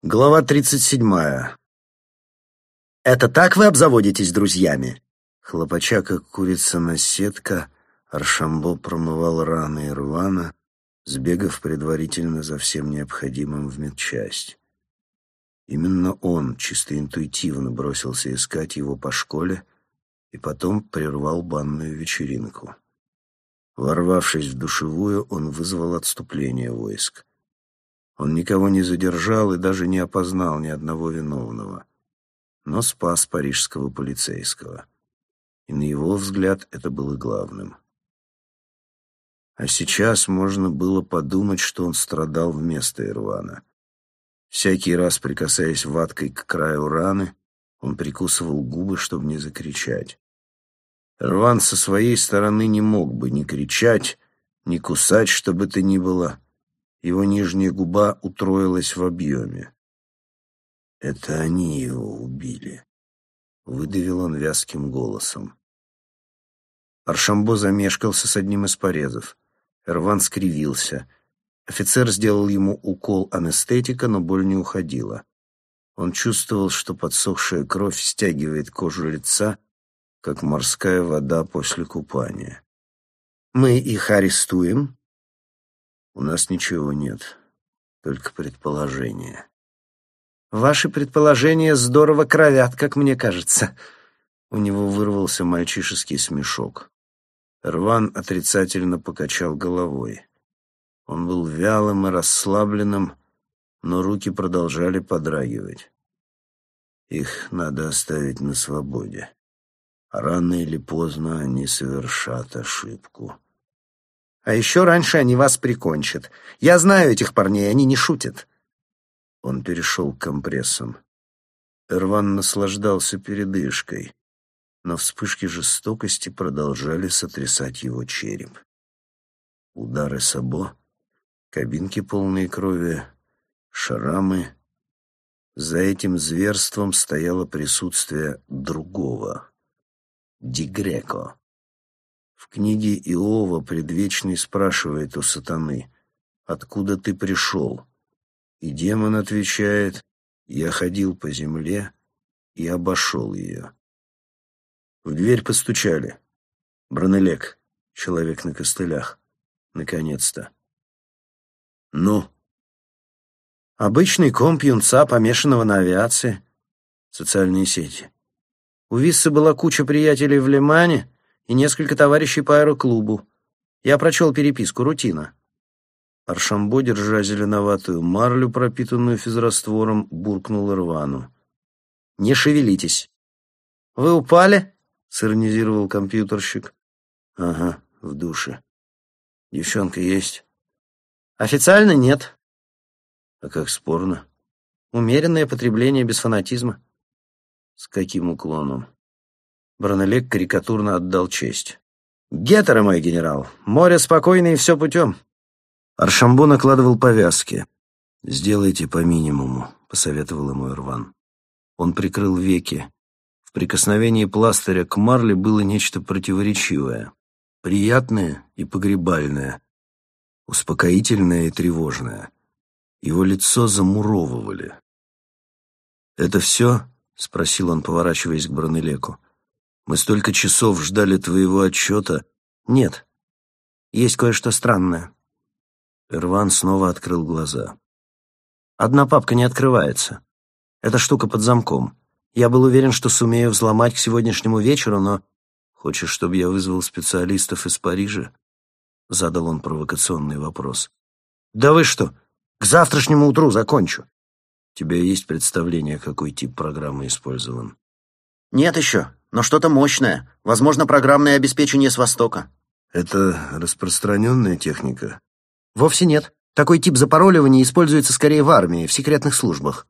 Глава 37. «Это так вы обзаводитесь друзьями?» Хлопача, как курица-наседка, Аршамбо промывал раны Ирвана, сбегав предварительно за всем необходимым в медчасть. Именно он чисто интуитивно бросился искать его по школе и потом прервал банную вечеринку. Ворвавшись в душевую, он вызвал отступление войск. Он никого не задержал и даже не опознал ни одного виновного, но спас парижского полицейского. И на его взгляд это было главным. А сейчас можно было подумать, что он страдал вместо Ирвана. Всякий раз, прикасаясь ваткой к краю раны, он прикусывал губы, чтобы не закричать. Ирван со своей стороны не мог бы ни кричать, ни кусать, что бы то ни было. Его нижняя губа утроилась в объеме. «Это они его убили», — выдавил он вязким голосом. Аршамбо замешкался с одним из порезов. Ирван скривился. Офицер сделал ему укол анестетика, но боль не уходила. Он чувствовал, что подсохшая кровь стягивает кожу лица, как морская вода после купания. «Мы их арестуем?» «У нас ничего нет, только предположения». «Ваши предположения здорово кровят, как мне кажется». У него вырвался мальчишеский смешок. Ирван отрицательно покачал головой. Он был вялым и расслабленным, но руки продолжали подрагивать. Их надо оставить на свободе. Рано или поздно они совершат ошибку. А еще раньше они вас прикончат. Я знаю этих парней, они не шутят. Он перешел к компрессам. Ирван наслаждался передышкой, но вспышки жестокости продолжали сотрясать его череп. Удары сабо, кабинки полные крови, шрамы. За этим зверством стояло присутствие другого, Ди Греко. В книге Иова предвечный спрашивает у сатаны: «Откуда ты пришел?» И демон отвечает: «Я ходил по земле и обошел ее». В дверь постучали. Бранелек, человек на костылях. Наконец-то. «Ну?» «Обычный комп юнца, помешанного на авиации. Социальные сети. У Виссы была куча приятелей в Лимане и несколько товарищей по аэроклубу. Я прочел переписку, рутина». Аршамбо, держа зеленоватую марлю, пропитанную физраствором, буркнул Ирвану: «Не шевелитесь». «Вы упали?» — сиронизировал компьютерщик. «Ага, в душе. Девчонка есть?» «Официально нет». «А как спорно?» «Умеренное потребление без фанатизма». «С каким уклоном?» Бранелек карикатурно отдал честь. «Гетеры, мой генерал. Море спокойное и все путем». Аршамбо накладывал повязки. «Сделайте по минимуму», — посоветовал ему Ирван. Он прикрыл веки. В прикосновении пластыря к марле было нечто противоречивое. Приятное и погребальное. Успокоительное и тревожное. Его лицо замуровывали. «Это все?» — спросил он, поворачиваясь к Бранелеку. «Мы столько часов ждали твоего отчета». «Нет, есть кое-что странное». Ирван снова открыл глаза. «Одна папка не открывается. Эта штука под замком. Я был уверен, что сумею взломать к сегодняшнему вечеру, но...» «Хочешь, чтобы я вызвал специалистов из Парижа?» Задал он провокационный вопрос. «Да вы что? К завтрашнему утру закончу». «У тебя есть представление, какой тип программы использован?» «Нет еще, но что-то мощное. Возможно, программное обеспечение с Востока». «Это распространенная техника?» «Вовсе нет. Такой тип запароливания используется скорее в армии, в секретных службах».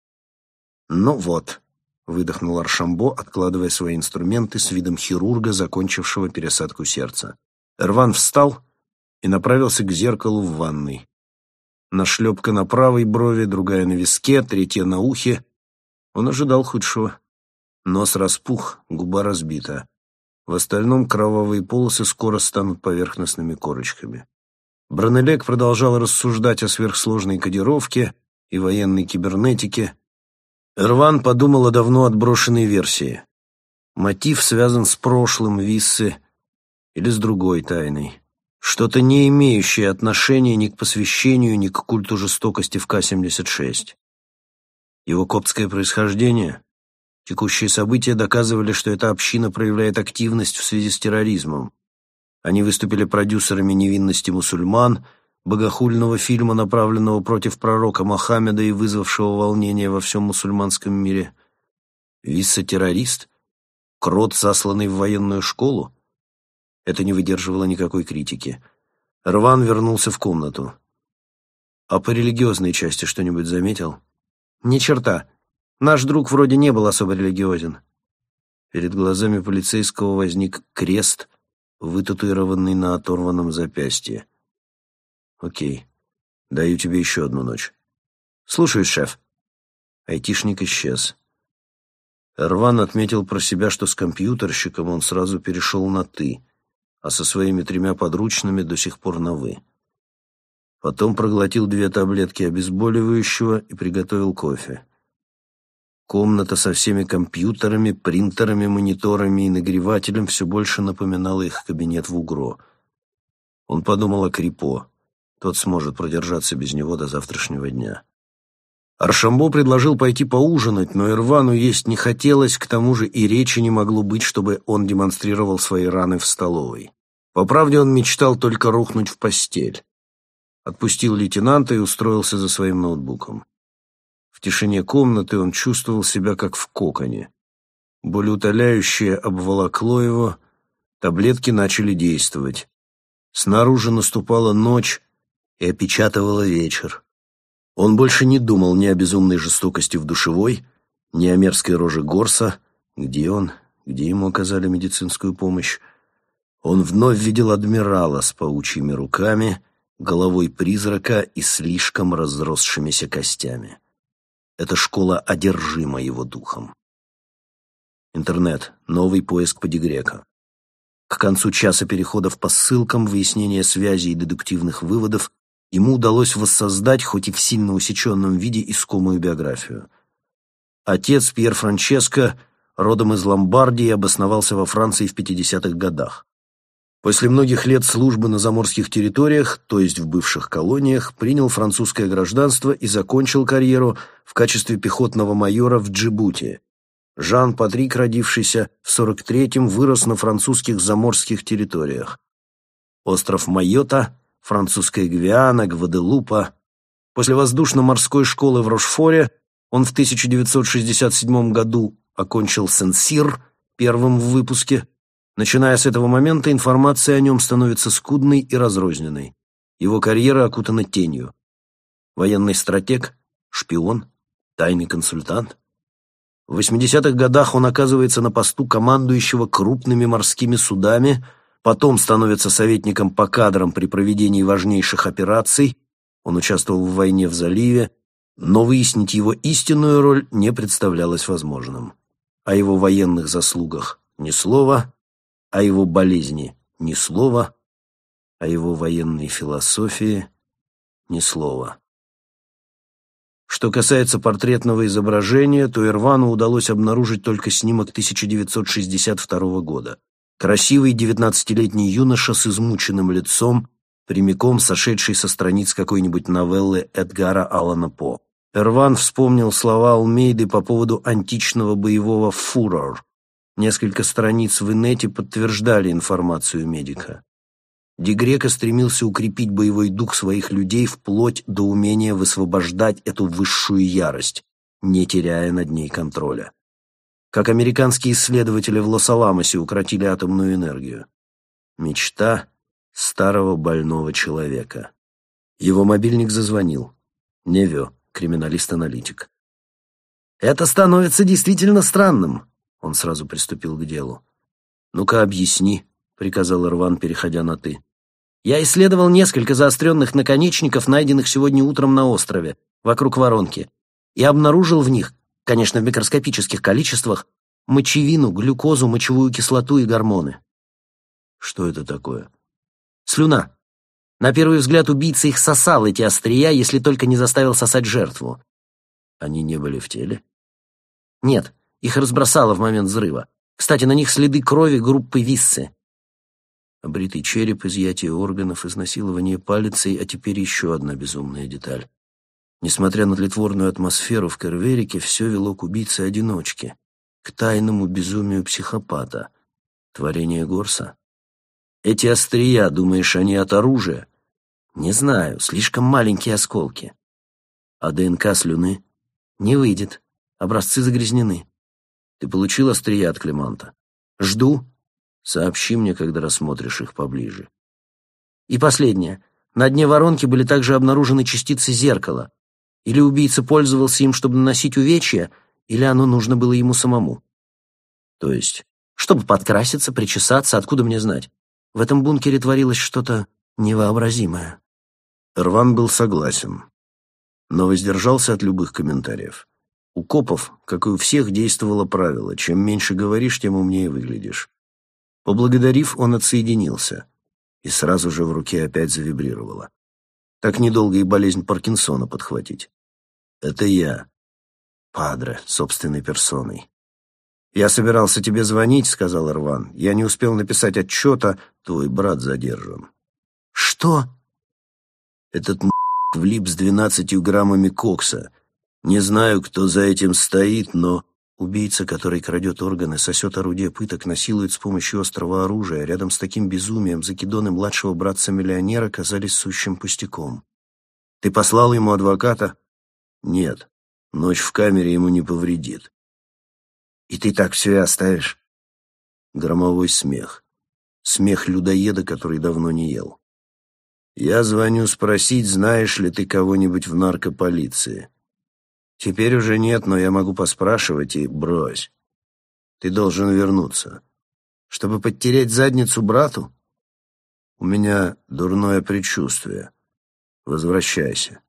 «Ну вот», — выдохнул Аршамбо, откладывая свои инструменты с видом хирурга, закончившего пересадку сердца. Ирван встал и направился к зеркалу в ванной. Нашлепка на правой брови, другая на виске, третья на ухе. Он ожидал худшего. Нос распух, губа разбита. В остальном кровавые полосы скоро станут поверхностными корочками. Бранелек продолжал рассуждать о сверхсложной кодировке и военной кибернетики, Эрван подумал о давно отброшенной версии. Мотив связан с прошлым Виссы или с другой тайной. Что-то, не имеющее отношения ни к посвящению, ни к культу жестокости в К-76. Его коптское происхождение? Текущие события доказывали, что эта община проявляет активность в связи с терроризмом. Они выступили продюсерами «Невинности мусульман», богохульного фильма, направленного против пророка Мохаммеда и вызвавшего волнение во всем мусульманском мире. Висса террорист? Крот, засланный в военную школу? Это не выдерживало никакой критики. Эрван вернулся в комнату. «А по религиозной части что-нибудь заметил?» «Ни черта. Наш друг вроде не был особо религиозен». Перед глазами полицейского возник крест, вытатуированный на оторванном запястье. «Окей. Даю тебе еще одну ночь». «Слушаюсь, шеф». Айтишник исчез. Эрван отметил про себя, что с компьютерщиком он сразу перешел на «ты», а со своими 3 подручными до сих пор на «вы». Потом проглотил 2 таблетки обезболивающего и приготовил кофе. Комната со всеми компьютерами, принтерами, мониторами и нагревателем все больше напоминала их кабинет в УГРО. Он подумал о Крипо. Тот сможет продержаться без него до завтрашнего дня. Аршамбо предложил пойти поужинать, но Эрвану есть не хотелось, к тому же и речи не могло быть, чтобы он демонстрировал свои раны в столовой. По правде, он мечтал только рухнуть в постель. Отпустил лейтенанта и устроился за своим ноутбуком. В тишине комнаты он чувствовал себя как в коконе. Болеутоляющее обволокло его, таблетки начали действовать. Снаружи наступала ночь и опечатывала вечер. Он больше не думал ни о безумной жестокости в душевой, ни о мерзкой роже Горса. Где он? Где ему оказали медицинскую помощь? Он вновь видел адмирала с паучьими руками, головой призрака и слишком разросшимися костями. Эта школа одержима его духом. Интернет. Новый поиск по Дегрека. К концу часа переходов по ссылкам, выяснения связей и дедуктивных выводов ему удалось воссоздать, хоть и в сильно усеченном виде, искомую биографию. Отец Пьер Франческо, родом из Ломбардии, обосновался во Франции в 50-х годах. После многих лет службы на заморских территориях, то есть в бывших колониях, принял французское гражданство и закончил карьеру в качестве пехотного майора в Джибути. Жан-Патрик, родившийся в 43-м, вырос на французских заморских территориях. Остров Майотта, французская Гвиана, Гваделупа. После воздушно-морской школы в Рошфоре он в 1967 году окончил Сен-Сир, первым в выпуске. Начиная с этого момента информация о нем становится скудной и разрозненной. Его карьера окутана тенью. Военный стратег, шпион, тайный консультант. В 80-х годах он оказывается на посту командующего крупными морскими судами, потом становится советником по кадрам при проведении важнейших операций. Он участвовал в войне в заливе, но выяснить его истинную роль не представлялось возможным. О его военных заслугах ни слова, о его болезни ни слова, о его военной философии ни слова. Что касается портретного изображения, то Эрвану удалось обнаружить только снимок 1962 года. Красивый 19-летний юноша с измученным лицом, прямиком сошедший со страниц какой-нибудь новеллы Эдгара Аллана По. Эрван вспомнил слова Алмейды по поводу античного боевого «фурор». Несколько страниц в инете подтверждали информацию медика. Дегрека стремился укрепить боевой дух своих людей вплоть до умения высвобождать эту высшую ярость, не теряя над ней контроля. Как американские исследователи в Лос-Аламосе укротили атомную энергию. Мечта старого больного человека. Его мобильник зазвонил. Невё, криминалист-аналитик. «Это становится действительно странным», — он сразу приступил к делу. «Ну-ка, объясни», — приказал Эрван, переходя на «ты». «Я исследовал несколько заостренных наконечников, найденных сегодня утром на острове, вокруг воронки, и обнаружил в них, конечно, в микроскопических количествах, мочевину, глюкозу, мочевую кислоту и гормоны». «Что это такое?» «Слюна. На первый взгляд убийца их сосал, эти острия, если только не заставил сосать жертву. Они не были в теле? Нет, их разбросало в момент взрыва. Кстати, на них следы крови группы Виссы. Обритый череп, изъятие органов, изнасилование палицей, а теперь еще одна безумная деталь. Несмотря на тлетворную атмосферу в Керверике, все вело к убийце-одиночке, к тайному безумию психопата. Творение Горса? Эти острия, думаешь, они от оружия? Не знаю, слишком маленькие осколки. А ДНК слюны? Не выйдет. Образцы загрязнены. Ты получил острия от Климанта? Жду. Сообщи мне, когда рассмотришь их поближе. И последнее. На дне воронки были также обнаружены частицы зеркала. Или убийца пользовался им, чтобы наносить увечья, или оно нужно было ему самому. То есть? Чтобы подкраситься, причесаться, откуда мне знать? В этом бункере творилось что-то невообразимое. Рван был согласен, но воздержался от любых комментариев. У копов, как и у всех, действовало правило: чем меньше говоришь, тем умнее выглядишь. Поблагодарив, он отсоединился, и сразу же в руке опять завибрировало. Так недолго и болезнь Паркинсона подхватить. Это я, Падре, собственной персоной. «Я собирался тебе звонить», — сказал Рван. «Я не успел написать отчета, твой брат задержан». «Что?» «Этот влип с 12 граммами кокса. Не знаю, кто за этим стоит, но убийца, который крадет органы, сосет орудия пыток, насилует с помощью острого оружия, рядом с таким безумием закидоны младшего братца-миллионера казались сущим пустяком. Ты послал ему адвоката?» «Нет, ночь в камере ему не повредит». «И ты так все и оставишь?» Громовой смех. Смех людоеда, который давно не ел. «Я звоню спросить, знаешь ли ты кого-нибудь в наркополиции. Теперь уже нет, но я могу поспрашивать и брось. Ты должен вернуться. Чтобы подтереть задницу брату? У меня дурное предчувствие. Возвращайся.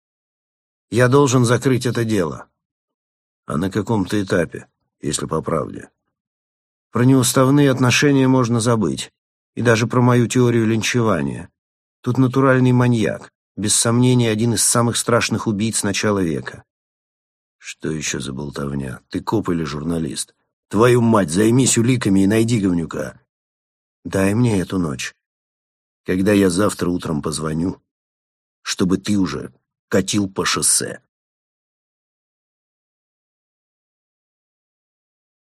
Я должен закрыть это дело. А на каком-то этапе, если по правде? Про неуставные отношения можно забыть. И даже про мою теорию линчевания. Тут натуральный маньяк. Без сомнения, один из самых страшных убийц начала века. Что еще за болтовня? Ты коп или журналист? Твою мать, займись уликами и найди говнюка. Дай мне эту ночь. Когда я завтра утром позвоню, чтобы ты уже катил по шоссе.